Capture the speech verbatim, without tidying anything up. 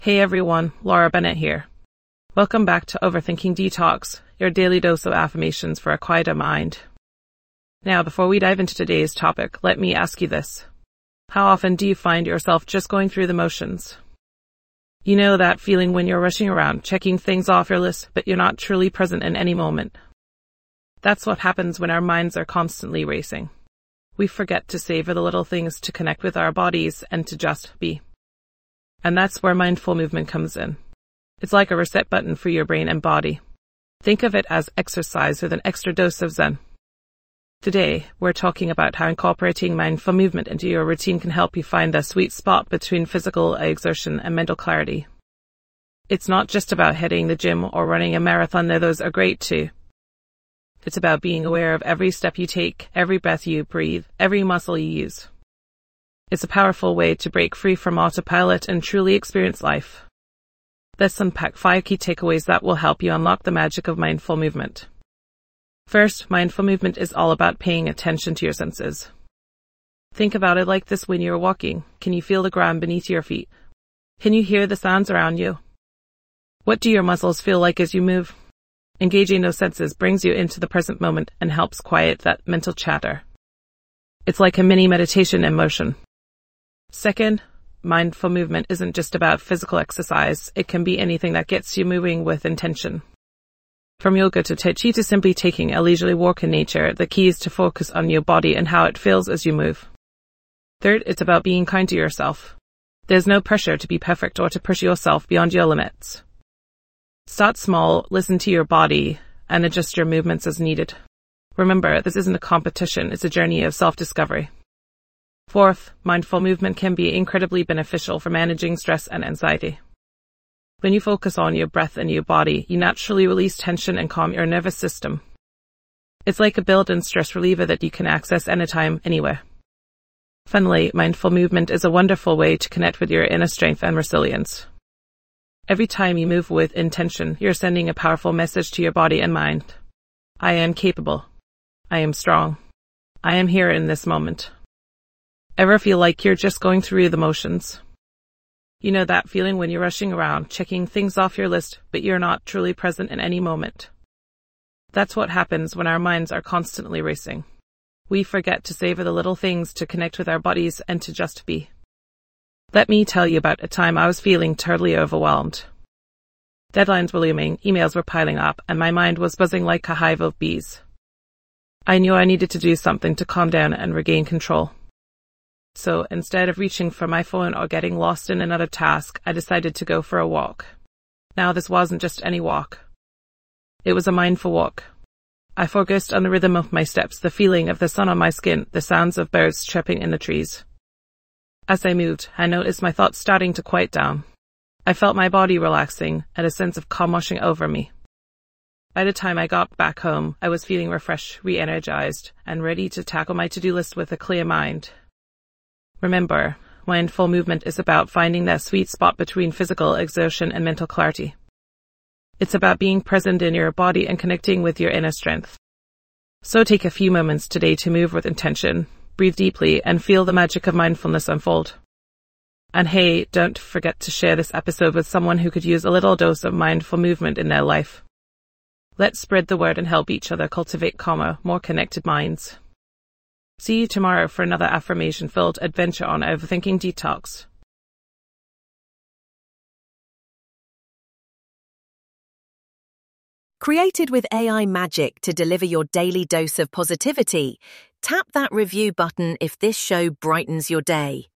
Hey everyone, Laura Bennett here. Welcome back to Overthinking Detox, your daily dose of affirmations for a quieter mind. Now, before we dive into today's topic, let me ask you this. How often do you find yourself just going through the motions? You know that feeling when you're rushing around, checking things off your list, but you're not truly present in any moment. That's what happens when our minds are constantly racing. We forget to savor the little things, to connect with our bodies, and to just be. And that's where mindful movement comes in. It's like a reset button for your brain and body. Think of it as exercise with an extra dose of Zen. Today, we're talking about how incorporating mindful movement into your routine can help you find the sweet spot between physical exertion and mental clarity. It's not just about hitting the gym or running a marathon, though those are great too. It's about being aware of every step you take, every breath you breathe, every muscle you use. It's a powerful way to break free from autopilot and truly experience life. Let's unpack five key takeaways that will help you unlock the magic of mindful movement. First, mindful movement is all about paying attention to your senses. Think about it like this: when you're walking, can you feel the ground beneath your feet? Can you hear the sounds around you? What do your muscles feel like as you move? Engaging those senses brings you into the present moment and helps quiet that mental chatter. It's like a mini meditation in motion. Second, mindful movement isn't just about physical exercise. It can be anything that gets you moving with intention. From yoga to Tai Chi to simply taking a leisurely walk in nature, the key is to focus on your body and how it feels as you move. Third, it's about being kind to yourself. There's no pressure to be perfect or to push yourself beyond your limits. Start small, listen to your body, and adjust your movements as needed. Remember, this isn't a competition, it's a journey of self-discovery. Fourth, mindful movement can be incredibly beneficial for managing stress and anxiety. When you focus on your breath and your body, you naturally release tension and calm your nervous system. It's like a built-in stress reliever that you can access anytime, anywhere. Finally, mindful movement is a wonderful way to connect with your inner strength and resilience. Every time you move with intention, you're sending a powerful message to your body and mind. I am capable. I am strong. I am here in this moment. Ever feel like you're just going through the motions? You know that feeling when you're rushing around, checking things off your list, but you're not truly present in any moment. That's what happens when our minds are constantly racing. We forget to savor the little things, to connect with our bodies, and to just be. Let me tell you about a time I was feeling totally overwhelmed. Deadlines were looming, emails were piling up, and my mind was buzzing like a hive of bees. I knew I needed to do something to calm down and regain control. So instead of reaching for my phone or getting lost in another task, I decided to go for a walk. Now, this wasn't just any walk. It was a mindful walk. I focused on the rhythm of my steps, the feeling of the sun on my skin, the sounds of birds chirping in the trees. As I moved, I noticed my thoughts starting to quiet down. I felt my body relaxing and a sense of calm washing over me. By the time I got back home, I was feeling refreshed, re-energized, and ready to tackle my to-do list with a clear mind. Remember, mindful movement is about finding that sweet spot between physical exertion and mental clarity. It's about being present in your body and connecting with your inner strength. So take a few moments today to move with intention, breathe deeply, and feel the magic of mindfulness unfold. And hey, don't forget to share this episode with someone who could use a little dose of mindful movement in their life. Let's spread the word and help each other cultivate calmer, more connected minds. See you tomorrow for another affirmation-filled adventure on Overthinking Detox. Created with A I magic to deliver your daily dose of positivity, tap that review button if this show brightens your day.